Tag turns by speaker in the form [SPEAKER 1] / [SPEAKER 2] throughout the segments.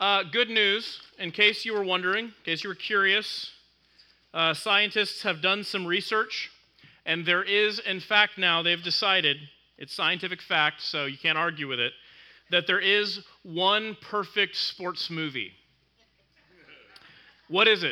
[SPEAKER 1] Good news, in case you were wondering, in case you were curious, scientists have done some research, and there is, in fact, now they've decided, it's scientific fact, so you can't argue with it, that there is one perfect sports movie. What is it?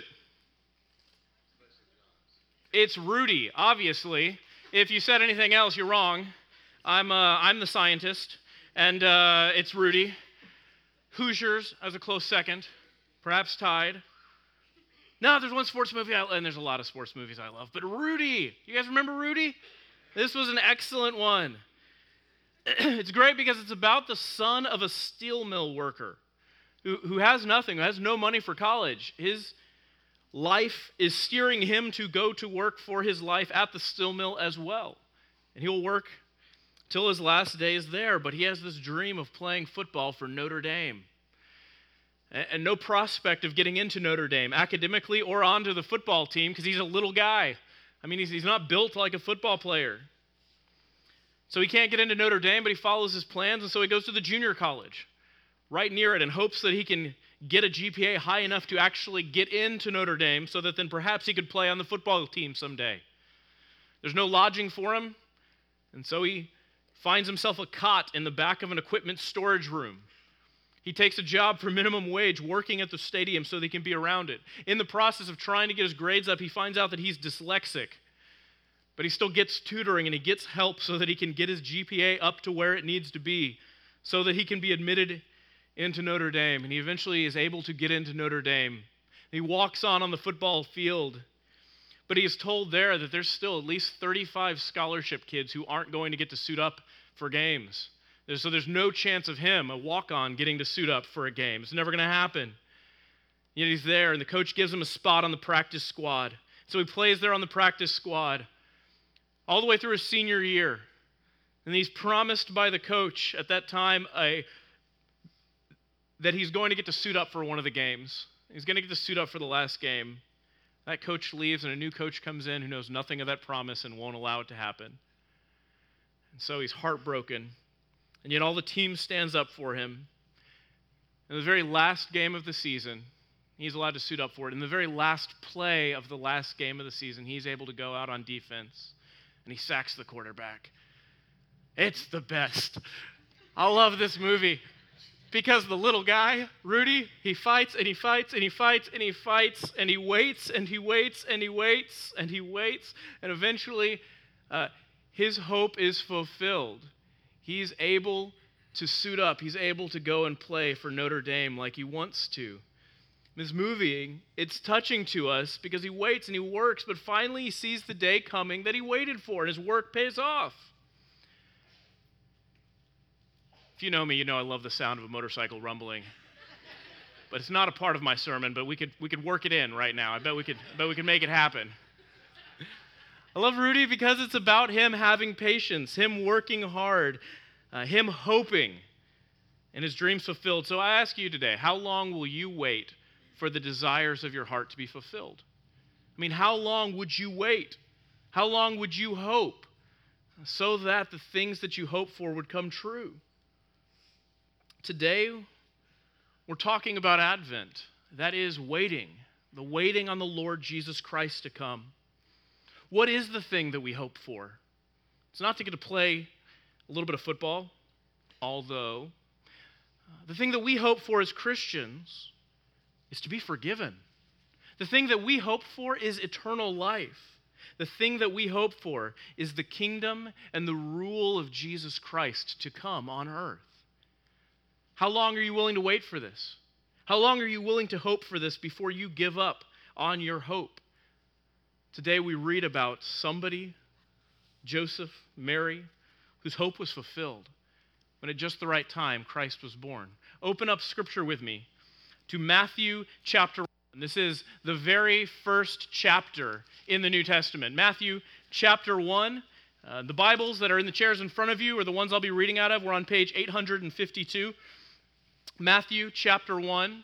[SPEAKER 1] It's Rudy, obviously. If you said anything else, you're wrong. I'm the scientist, and it's Rudy. Hoosiers as a close second, perhaps tied. No, there's one sports movie, and there's a lot of sports movies I love, but Rudy, you guys remember Rudy? This was an excellent one. It's great because it's about the son of a steel mill worker who has nothing, who has no money for college. His life is steering him to go to work for his life at the steel mill as well. And he'll work till his last days there, but he has this dream of playing football for Notre Dame. And no prospect of getting into Notre Dame, academically or onto the football team, because he's a little guy. I mean, he's not built like a football player. So he can't get into Notre Dame, but he follows his plans, and so he goes to the junior college right near it and hopes that he can get a GPA high enough to actually get into Notre Dame so that then perhaps he could play on the football team someday. There's no lodging for him, and so he finds himself a cot in the back of an equipment storage room. He takes a job for minimum wage working at the stadium so that he can be around it. In the process of trying to get his grades up, he finds out that he's dyslexic. But he still gets tutoring and he gets help so that he can get his GPA up to where it needs to be so that he can be admitted into Notre Dame. And he eventually is able to get into Notre Dame. He walks on the football field. But he is told there that there's still at least 35 scholarship kids who aren't going to get to suit up for games. So there's no chance of him, a walk-on, getting to suit up for a game. It's never going to happen. Yet he's there, and the coach gives him a spot on the practice squad. So he plays there on the practice squad all the way through his senior year. And he's promised by the coach at that time that he's going to get to suit up for one of the games. He's going to get to suit up for the last game. That coach leaves, and a new coach comes in who knows nothing of that promise and won't allow it to happen. And so he's heartbroken. And yet all the team stands up for him. In the very last game of the season, he's allowed to suit up for it. In the very last play of the last game of the season, he's able to go out on defense, and he sacks the quarterback. It's the best. I love this movie because the little guy, Rudy, he fights and he fights and he fights and he fights and he waits and he waits and he waits and he waits, and eventually his hope is fulfilled. He's able to suit up. He's able to go and play for Notre Dame like he wants to. This movie, it's touching to us because he waits and he works, but finally he sees the day coming that he waited for, and his work pays off. If you know me, you know I love the sound of a motorcycle rumbling. But it's not a part of my sermon, but we could work it in right now. I bet we could make it happen. I love Rudy because it's about him having patience, him working hard, him hoping, and his dreams fulfilled. So I ask you today, how long will you wait for the desires of your heart to be fulfilled? I mean, how long would you wait? How long would you hope so that the things that you hope for would come true? Today, we're talking about Advent. That is waiting, the waiting on the Lord Jesus Christ to come. What is the thing that we hope for? It's not to get to play a little bit of football, although the thing that we hope for as Christians is to be forgiven. The thing that we hope for is eternal life. The thing that we hope for is the kingdom and the rule of Jesus Christ to come on earth. How long are you willing to wait for this? How long are you willing to hope for this before you give up on your hope? Today we read about somebody, Joseph, Mary, whose hope was fulfilled when at just the right time Christ was born. Open up Scripture with me to Matthew chapter 1. This is the very first chapter in the New Testament. Matthew chapter 1. The Bibles that are in the chairs in front of you are the ones I'll be reading out of. We're on page 852. Matthew chapter 1.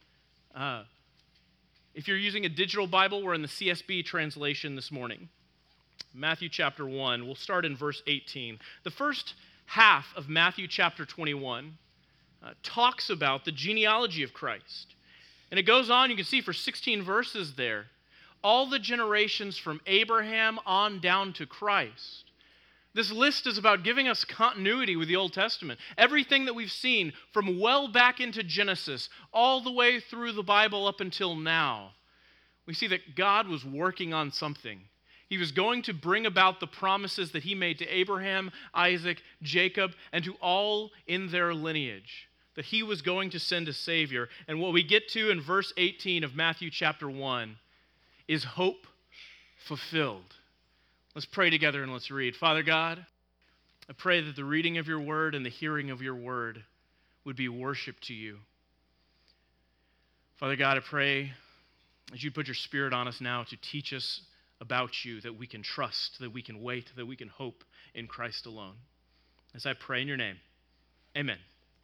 [SPEAKER 1] If you're using a digital Bible, we're in the CSB translation this morning. Matthew chapter 1. We'll start in verse 18. The first half of Matthew chapter 21 talks about the genealogy of Christ. And it goes on, you can see for 16 verses there, all the generations from Abraham on down to Christ. This list is about giving us continuity with the Old Testament. Everything that we've seen from well back into Genesis, all the way through the Bible up until now, we see that God was working on something. He was going to bring about the promises that he made to Abraham, Isaac, Jacob, and to all in their lineage, that he was going to send a Savior. And what we get to in verse 18 of Matthew chapter 1 is hope fulfilled. Let's pray together and let's read. Father God, I pray that the reading of your word and the hearing of your word would be worship to you. Father God, I pray that you'd put your Spirit on us now to teach us about you, that we can trust, that we can wait, that we can hope in Christ alone. As I pray in your name, amen.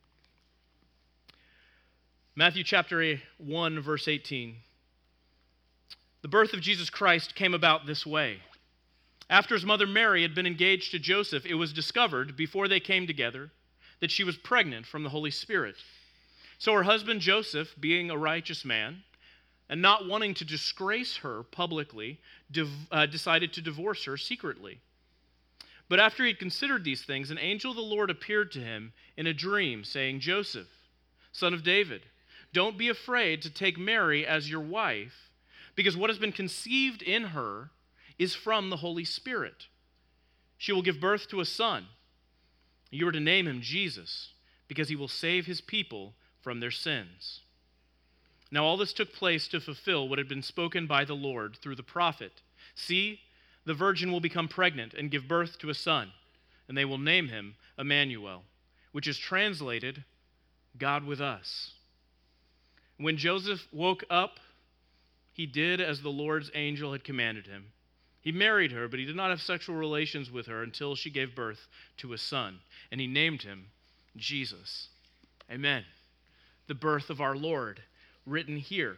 [SPEAKER 1] Matthew chapter 1, verse 18. The birth of Jesus Christ came about this way. After his mother Mary had been engaged to Joseph, it was discovered, before they came together, that she was pregnant from the Holy Spirit. So her husband Joseph, being a righteous man, and not wanting to disgrace her publicly, decided to divorce her secretly. But after he had considered these things, an angel of the Lord appeared to him in a dream, saying, Joseph, son of David, don't be afraid to take Mary as your wife, because what has been conceived in her is from the Holy Spirit. She will give birth to a son. You are to name him Jesus, because he will save his people from their sins. Now all this took place to fulfill what had been spoken by the Lord through the prophet. See, the virgin will become pregnant and give birth to a son, and they will name him Emmanuel, which is translated, God with us. When Joseph woke up, he did as the Lord's angel had commanded him. He married her, but he did not have sexual relations with her until she gave birth to a son, and he named him Jesus. Amen. The birth of our Lord, written here.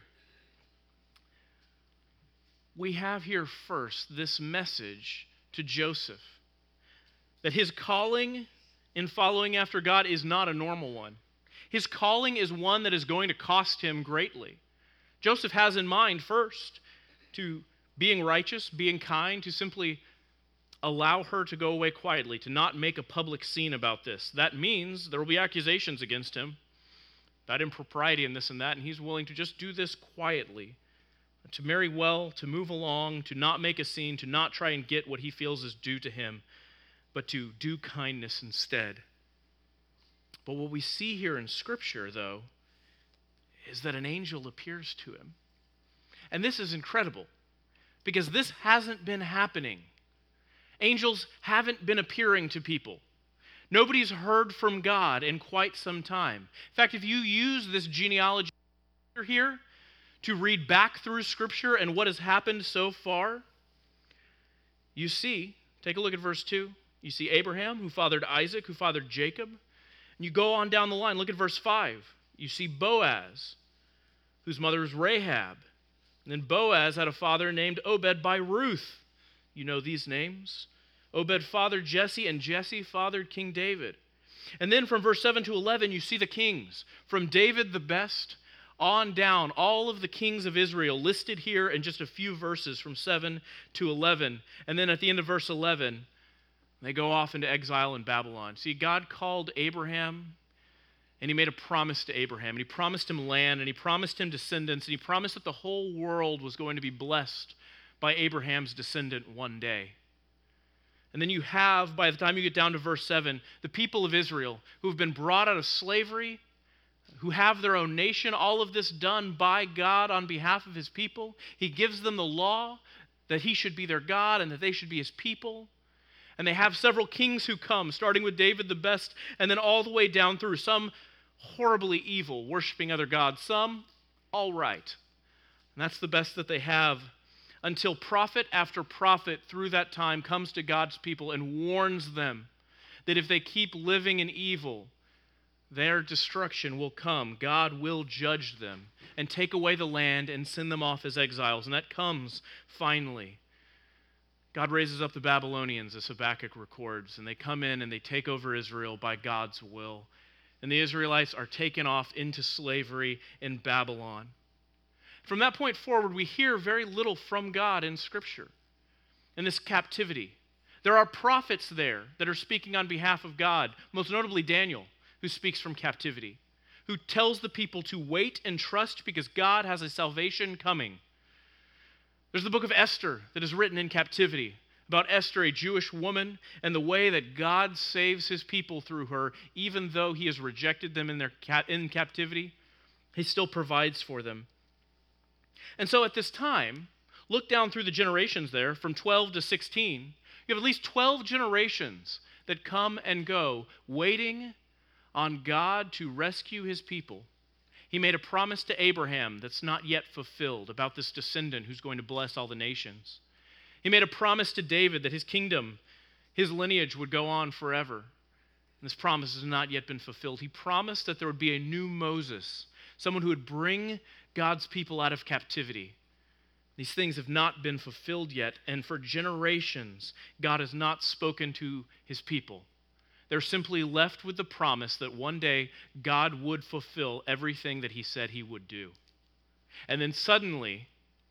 [SPEAKER 1] We have here first this message to Joseph, that his calling in following after God is not a normal one. His calling is one that is going to cost him greatly. Joseph has in mind first to being righteous, being kind, to simply allow her to go away quietly, to not make a public scene about this. That means there will be accusations against him about impropriety and this and that, and he's willing to just do this quietly, to marry well, to move along, to not make a scene, to not try and get what he feels is due to him, but to do kindness instead. But what we see here in Scripture, though, is that an angel appears to him. And this is incredible, because this hasn't been happening. Angels haven't been appearing to people. Nobody's heard from God in quite some time. In fact, if you use this genealogy here to read back through Scripture and what has happened so far, you see, take a look at verse 2. You see Abraham, who fathered Isaac, who fathered Jacob. And you go on down the line, look at verse 5. You see Boaz, whose mother is Rahab. And then Boaz had a father named Obed by Ruth. You know these names. Obed fathered Jesse, and Jesse fathered King David. And then from verse 7 to 11, you see the kings. From David the best on down, all of the kings of Israel listed here in just a few verses from 7 to 11. And then at the end of verse 11, they go off into exile in Babylon. See, God called Abraham, and he made a promise to Abraham. And he promised him land, and he promised him descendants, and he promised that the whole world was going to be blessed by Abraham's descendant one day. And then you have, by the time you get down to verse 7, the people of Israel who have been brought out of slavery, who have their own nation, all of this done by God on behalf of his people. He gives them the law that he should be their God and that they should be his people. And they have several kings who come, starting with David the best, and then all the way down through. Some horribly evil, worshiping other gods. Some all right. And that's the best that they have, until prophet after prophet through that time comes to God's people and warns them that if they keep living in evil, their destruction will come. God will judge them and take away the land and send them off as exiles. And that comes finally. God raises up the Babylonians, as Habakkuk records, and they come in and they take over Israel by God's will. and the Israelites are taken off into slavery in Babylon. From that point forward, we hear very little from God in Scripture, in this captivity. There are prophets there that are speaking on behalf of God, most notably Daniel, who speaks from captivity, who tells the people to wait and trust because God has a salvation coming. There's the book of Esther that is written in captivity, about Esther, a Jewish woman, and the way that God saves his people through her, even though he has rejected them in captivity, he still provides for them. And so at this time, look down through the generations there, from 12 to 16, you have at least 12 generations that come and go, waiting on God to rescue his people. He made a promise to Abraham that's not yet fulfilled about this descendant who's going to bless all the nations. He made a promise to David that his kingdom, his lineage would go on forever. And this promise has not yet been fulfilled. He promised that there would be a new Moses, someone who would bring God's people out of captivity. These things have not been fulfilled yet, and for generations, God has not spoken to his people. They're simply left with the promise that one day God would fulfill everything that he said he would do. And then suddenly,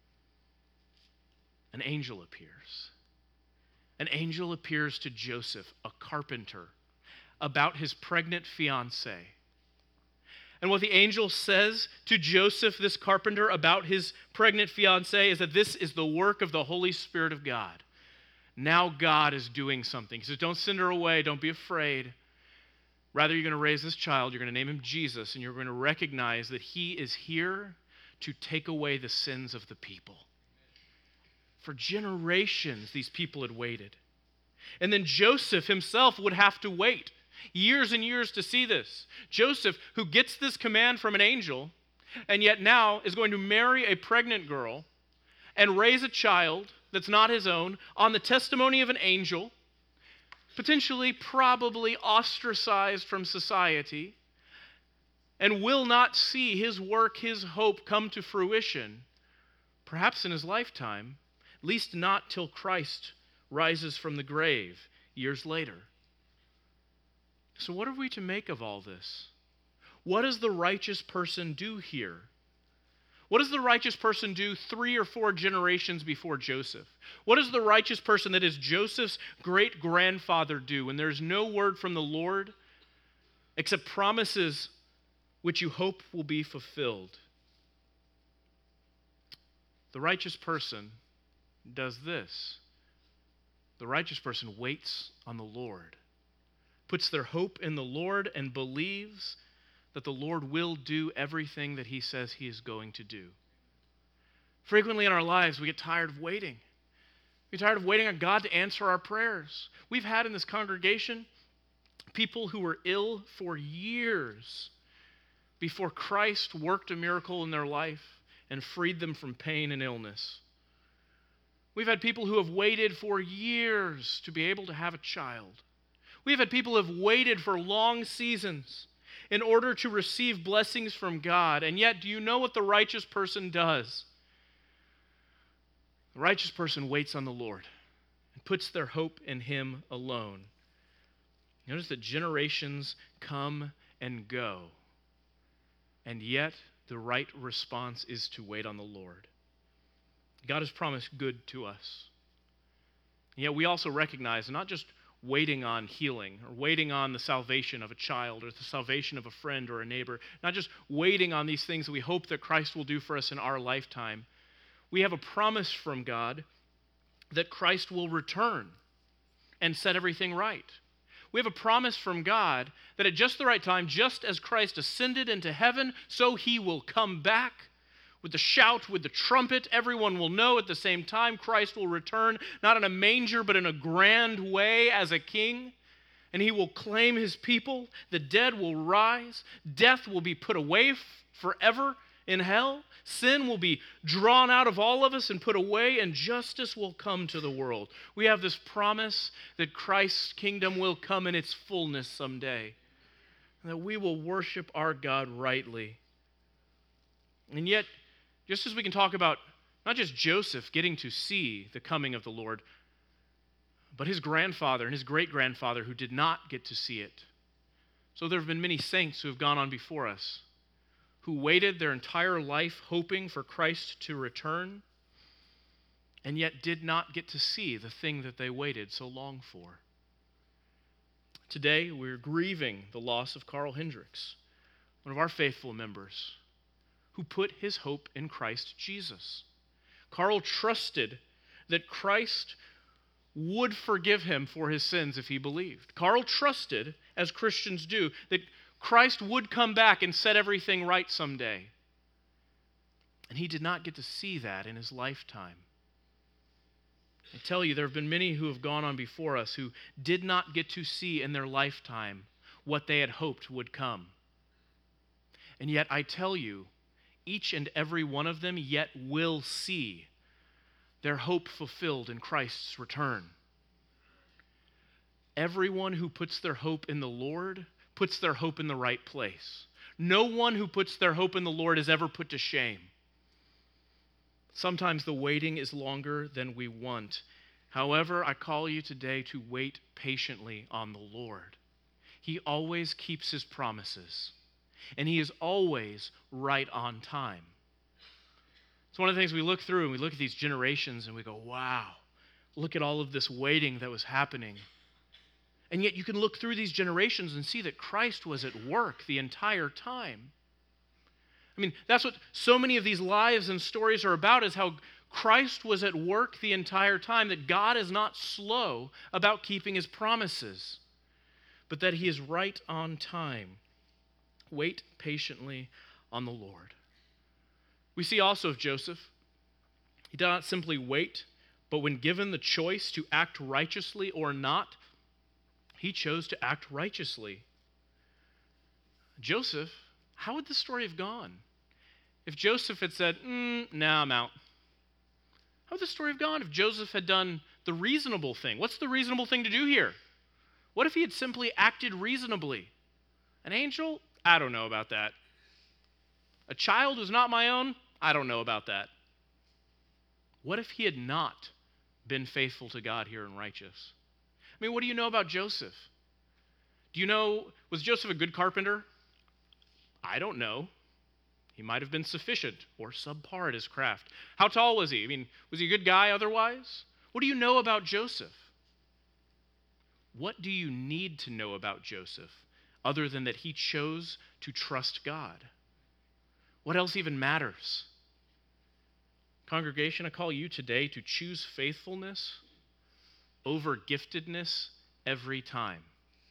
[SPEAKER 1] an angel appears. An angel appears to Joseph, a carpenter, about his pregnant fiancée. And what the angel says to Joseph, this carpenter, about his pregnant fiancée is that this is the work of the Holy Spirit of God. Now God is doing something. He says, don't send her away. Don't be afraid. Rather, you're going to raise this child. You're going to name him Jesus, and you're going to recognize that he is here to take away the sins of the people. For generations, these people had waited. And then Joseph himself would have to wait years and years to see this. Joseph, who gets this command from an angel, and yet now is going to marry a pregnant girl and raise a child that's not his own on the testimony of an angel, potentially, probably ostracized from society, and will not see his work, his hope come to fruition, perhaps in his lifetime, at least not till Christ rises from the grave years later. So what are we to make of all this? What does the righteous person do here? What does the righteous person do 3 or 4 generations before Joseph? What does the righteous person that is Joseph's great-grandfather do when there's no word from the Lord except promises which you hope will be fulfilled? The righteous person does this. The righteous person waits on the Lord, puts their hope in the Lord, and believes that the Lord will do everything that he says he is going to do. Frequently in our lives, we get tired of waiting. We get tired of waiting on God to answer our prayers. We've had in this congregation people who were ill for years before Christ worked a miracle in their life and freed them from pain and illness. We've had people who have waited for years to be able to have a child. We've had people who have waited for long seasons in order to receive blessings from God. And yet, do you know what the righteous person does? The righteous person waits on the Lord and puts their hope in him alone. Notice that generations come and go, and yet the right response is to wait on the Lord. God has promised good to us. And yet we also recognize not just waiting on healing or waiting on the salvation of a child or the salvation of a friend or a neighbor, not just waiting on these things that we hope that Christ will do for us in our lifetime. We have a promise from God that Christ will return and set everything right. We have a promise from God that at just the right time, just as Christ ascended into heaven, so he will come back with the shout, with the trumpet. Everyone will know at the same time Christ will return, not in a manger, but in a grand way as a king. And he will claim his people. The dead will rise. Death will be put away forever in hell. Sin will be drawn out of all of us and put away, and justice will come to the world. We have this promise that Christ's kingdom will come in its fullness someday, and that we will worship our God rightly. And yet, just as we can talk about not just Joseph getting to see the coming of the Lord, but his grandfather and his great-grandfather who did not get to see it, So there have been many saints who have gone on before us, who waited their entire life hoping for Christ to return, and yet did not get to see the thing that they waited so long for. Today, we're grieving the loss of Carl Hendricks, one of our faithful members, who put his hope in Christ Jesus. Carl trusted that Christ would forgive him for his sins if he believed. Carl trusted, as Christians do, that Christ would come back and set everything right someday. And he did not get to see that in his lifetime. I tell you, there have been many who have gone on before us who did not get to see in their lifetime what they had hoped would come. And yet I tell you, each and every one of them yet will see their hope fulfilled in Christ's return. Everyone who puts their hope in the Lord puts their hope in the right place. No one who puts their hope in the Lord is ever put to shame. Sometimes the waiting is longer than we want. However, I call you today to wait patiently on the Lord. He always keeps his promises, and he is always right on time. It's one of the things we look through, and we look at these generations, and we go, wow, look at all of this waiting that was happening. And yet you can look through these generations and see that Christ was at work the entire time. I mean, that's what so many of these lives and stories are about, is how Christ was at work the entire time, that God is not slow about keeping his promises, but that he is right on time. Wait patiently on the Lord. We see also of Joseph, he did not simply wait, but when given the choice to act righteously or not, he chose to act righteously. Joseph, how would the story have gone if Joseph had said, nah, I'm out? How would the story have gone if Joseph had done the reasonable thing? What's the reasonable thing to do here? What if he had simply acted reasonably? An angel? I don't know about that. A child who's not my own? I don't know about that. What if he had not been faithful to God here and righteous? I mean, what do you know about Joseph? Do you know, was Joseph a good carpenter? I don't know. He might have been sufficient or subpar at his craft. How tall was he? I mean, was he a good guy otherwise? What do you know about Joseph? What do you need to know about Joseph other than that he chose to trust God? What else even matters? Congregation, I call you today to choose faithfulness over giftedness every time.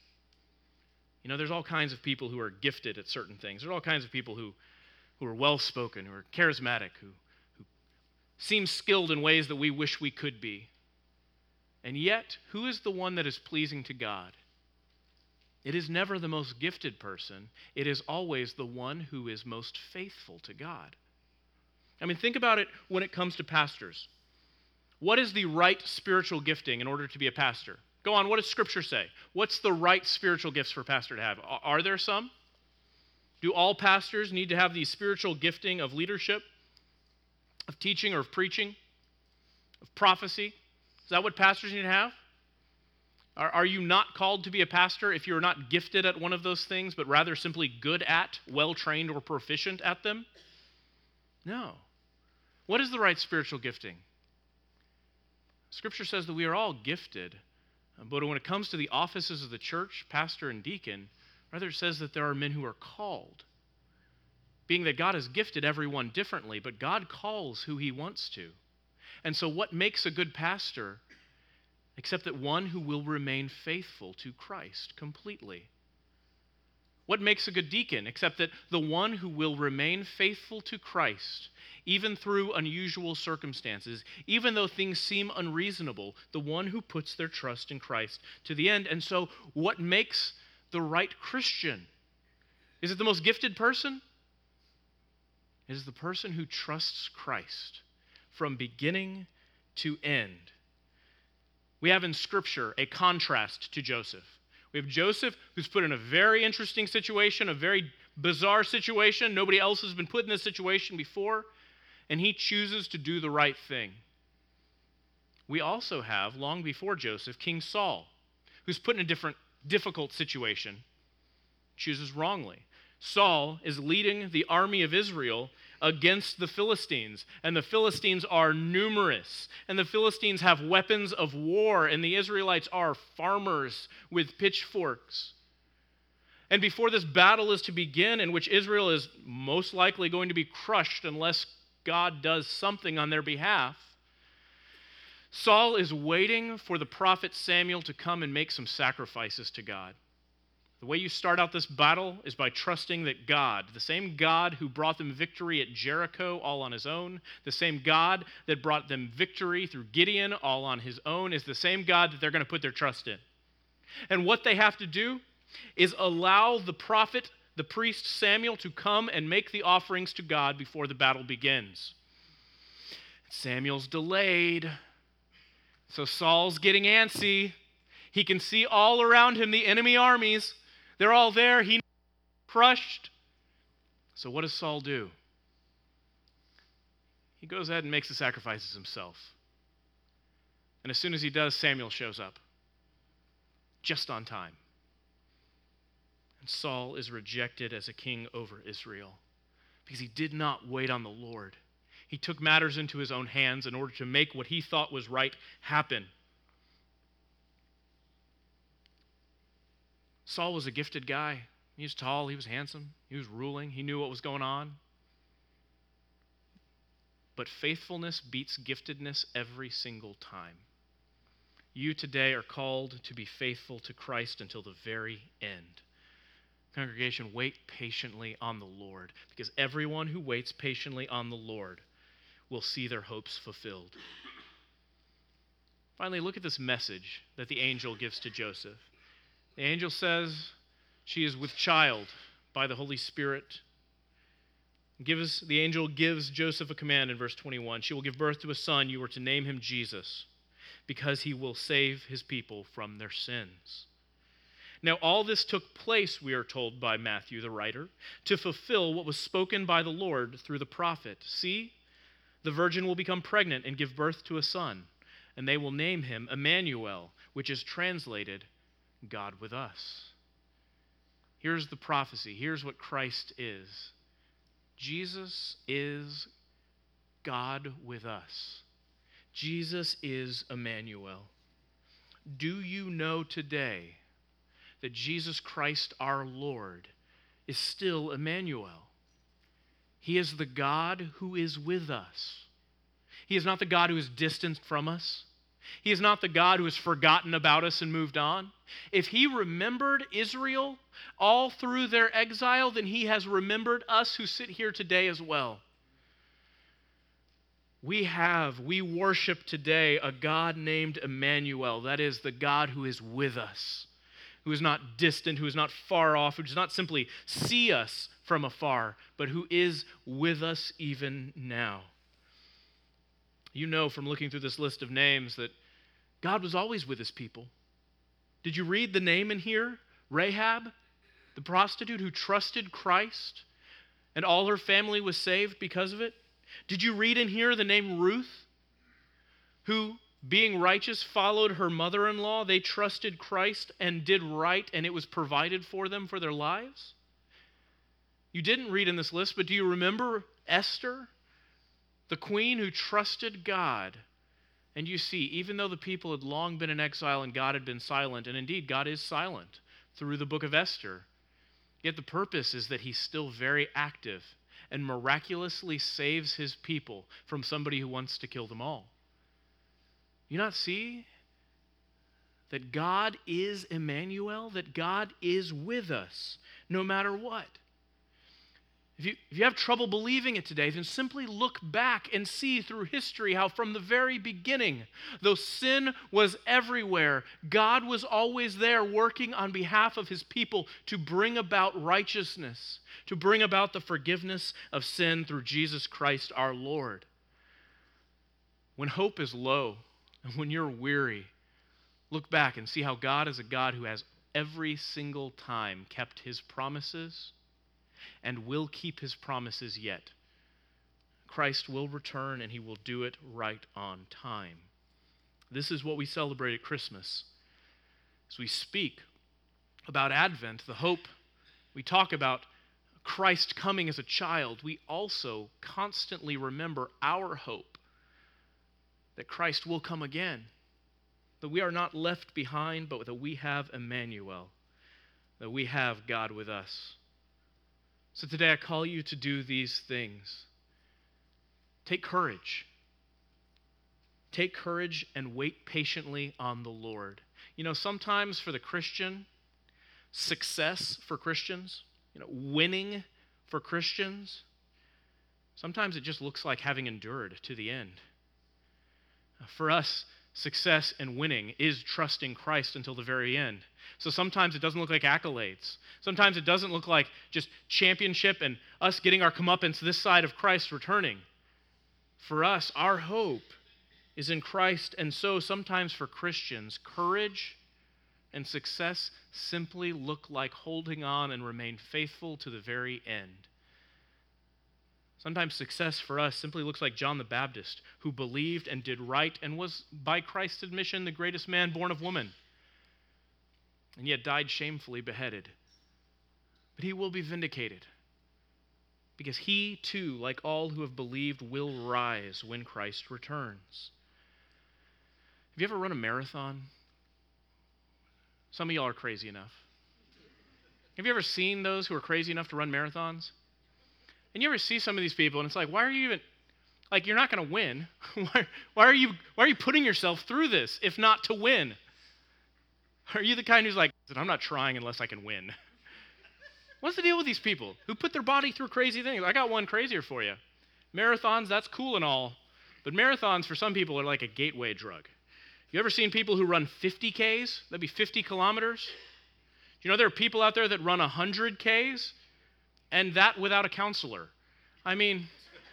[SPEAKER 1] You know, there's all kinds of people who are gifted at certain things. There's all kinds of people who are well-spoken, who are charismatic, who seem skilled in ways that we wish we could be. And yet, who is the one that is pleasing to God? It is never the most gifted person. It is always the one who is most faithful to God. I mean, think about it when it comes to pastors. What is the right spiritual gifting in order to be a pastor? Go on, what does Scripture say? What's the right spiritual gifts for a pastor to have? Are there some? Do all pastors need to have the spiritual gifting of leadership, of teaching or of preaching, of prophecy? Is that what pastors need to have? Are you not called to be a pastor if you're not gifted at one of those things, but rather simply good at, well-trained, or proficient at them? No. What is the right spiritual gifting? Scripture says that we are all gifted, but when it comes to the offices of the church, pastor and deacon, rather it says that there are men who are called, being that God has gifted everyone differently, but God calls who he wants to. And so what makes a good pastor except that one who will remain faithful to Christ completely? What makes a good deacon except that the one who will remain faithful to Christ, even through unusual circumstances, even though things seem unreasonable, the one who puts their trust in Christ to the end? And so what makes the right Christian? Is it the most gifted person? It is the person who trusts Christ from beginning to end. We have in Scripture a contrast to Joseph. We have Joseph, who's put in a very interesting situation, a very bizarre situation. Nobody else has been put in this situation before, and he chooses to do the right thing. We also have, long before Joseph, King Saul, who's put in a different, difficult situation. chooses wrongly. Saul is leading the army of Israel against the Philistines, and the Philistines are numerous, and the Philistines have weapons of war, and the Israelites are farmers with pitchforks. And before this battle is to begin, in which Israel is most likely going to be crushed unless God does something on their behalf, Saul is waiting for the prophet Samuel to come and make some sacrifices to God. The way you start out this battle is by trusting that God, the same God who brought them victory at Jericho all on his own, the same God that brought them victory through Gideon all on his own, is the same God that they're going to put their trust in. And what they have to do is allow the prophet, the priest Samuel, to come and make the offerings to God before the battle begins. Samuel's delayed, so Saul's getting antsy. He can see all around him the enemy armies. They're all there. He's crushed. So what does Saul do? He goes ahead and makes the sacrifices himself. And as soon as he does, Samuel shows up. Just on time. And Saul is rejected as a king over Israel because he did not wait on the Lord. He took matters into his own hands in order to make what he thought was right happen. Saul was a gifted guy. He was tall, he was handsome, he was ruling, he knew what was going on. But faithfulness beats giftedness every single time. You today are called to be faithful to Christ until the very end. Congregation, wait patiently on the Lord, because everyone who waits patiently on the Lord will see their hopes fulfilled. Finally, look at this message that the angel gives to Joseph. The angel says she is with child by the Holy Spirit. The angel gives Joseph a command in verse 21. She will give birth to a son. You are to name him Jesus, because he will save his people from their sins. Now, all this took place, we are told by Matthew, the writer, to fulfill what was spoken by the Lord through the prophet. See, the virgin will become pregnant and give birth to a son, and they will name him Emmanuel, which is translated God with us. Here's the prophecy. Here's what Christ is. Jesus is God with us. Jesus is Emmanuel. Do you know today that Jesus Christ our Lord is still Emmanuel? He is the God who is with us. He is not the God who is distant from us. He is not the God who has forgotten about us and moved on. If he remembered Israel all through their exile, then he has remembered us who sit here today as well. We worship today a God named Emmanuel. That is the God who is with us, who is not distant, who is not far off, who does not simply see us from afar, but who is with us even now. You know from looking through this list of names that God was always with his people. Did you read the name in here? Rahab, the prostitute who trusted Christ, and all her family was saved because of it. Did you read in here the name Ruth, who, being righteous, followed her mother-in-law? They trusted Christ and did right, and it was provided for them for their lives. You didn't read in this list, but do you remember Esther, the queen who trusted God? And you see, even though the people had long been in exile and God had been silent, and indeed God is silent through the book of Esther, yet the purpose is that he's still very active and miraculously saves his people from somebody who wants to kill them all. You not see that God is Emmanuel, that God is with us no matter what? If you have trouble believing it today, then simply look back and see through history how from the very beginning, though sin was everywhere, God was always there working on behalf of his people to bring about righteousness, to bring about the forgiveness of sin through Jesus Christ our Lord. When hope is low and when you're weary, look back and see how God is a God who has every single time kept his promises and will keep his promises yet. Christ will return and he will do it right on time. This is what we celebrate at Christmas. As we speak about Advent, the hope we talk about Christ coming as a child, we also constantly remember our hope that Christ will come again, that we are not left behind, but that we have Emmanuel, that we have God with us. So today I call you to do these things. Take courage. Take courage and wait patiently on the Lord. You know, sometimes for the Christian, success for Christians, winning for Christians, sometimes it just looks like having endured to the end. For us, success and winning is trusting Christ until the very end. So sometimes it doesn't look like accolades. Sometimes it doesn't look like just championship and us getting our comeuppance this side of Christ returning. For us, our hope is in Christ, and so sometimes for Christians, courage and success simply look like holding on and remain faithful to the very end. Sometimes success for us simply looks like John the Baptist, who believed and did right and was, by Christ's admission, the greatest man born of woman, and yet died shamefully beheaded. But he will be vindicated, because he too, like all who have believed, will rise when Christ returns. Have you ever run a marathon? Some of y'all are crazy enough. Have you ever seen those who are crazy enough to run marathons? And you ever see some of these people, and it's like, why are you even, like, you're not going to win. why are you putting yourself through this if not to win? Are you the kind who's like, I'm not trying unless I can win? What's the deal with these people who put their body through crazy things? I got one crazier for you. Marathons, that's cool and all, but marathons for some people are like a gateway drug. You ever seen people who run 50 Ks? That'd be 50 kilometers. Do you know there are people out there that run 100 Ks? And that without a counselor. I mean,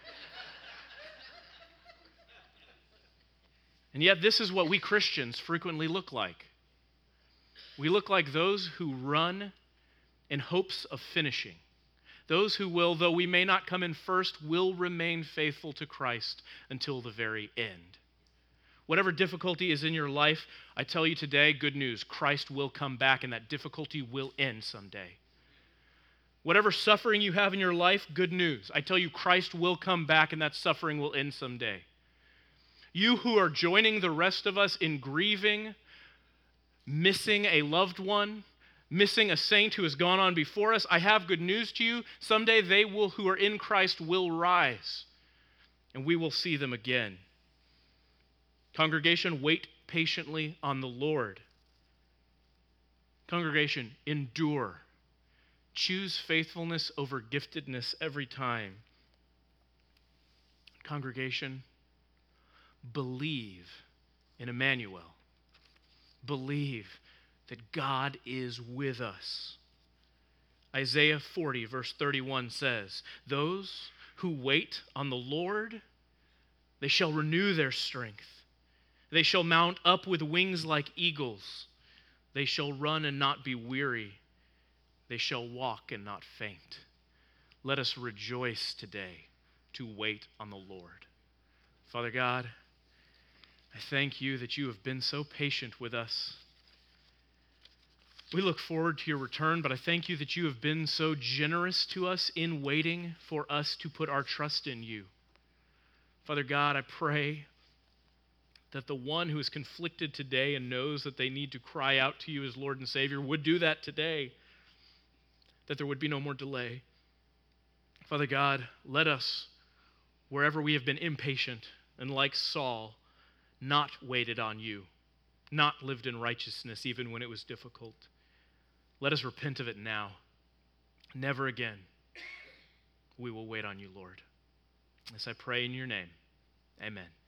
[SPEAKER 1] and yet this is what we Christians frequently look like. We look like those who run in hopes of finishing. Those who will, though we may not come in first, will remain faithful to Christ until the very end. Whatever difficulty is in your life, I tell you today, good news, Christ will come back and that difficulty will end someday. Whatever suffering you have in your life, good news. I tell you, Christ will come back and that suffering will end someday. You who are joining the rest of us in grieving, missing a loved one, missing a saint who has gone on before us, I have good news to you. Someday they will, who are in Christ, will rise, and we will see them again. Congregation, wait patiently on the Lord. Congregation, endure. Choose faithfulness over giftedness every time. Congregation, believe in Emmanuel. Believe that God is with us. Isaiah 40, verse 31 says, "Those who wait on the Lord, they shall renew their strength. They shall mount up with wings like eagles. They shall run and not be weary. They shall walk and not faint." Let us rejoice today to wait on the Lord. Father God, I thank you that you have been so patient with us. We look forward to your return, but I thank you that you have been so generous to us in waiting for us to put our trust in you. Father God, I pray that the one who is conflicted today and knows that they need to cry out to you as Lord and Savior would do that today, that there would be no more delay. Father God, let us, wherever we have been impatient and like Saul, not waited on you, not lived in righteousness even when it was difficult. Let us repent of it now. Never again we will wait on you, Lord. As I pray in your name, amen.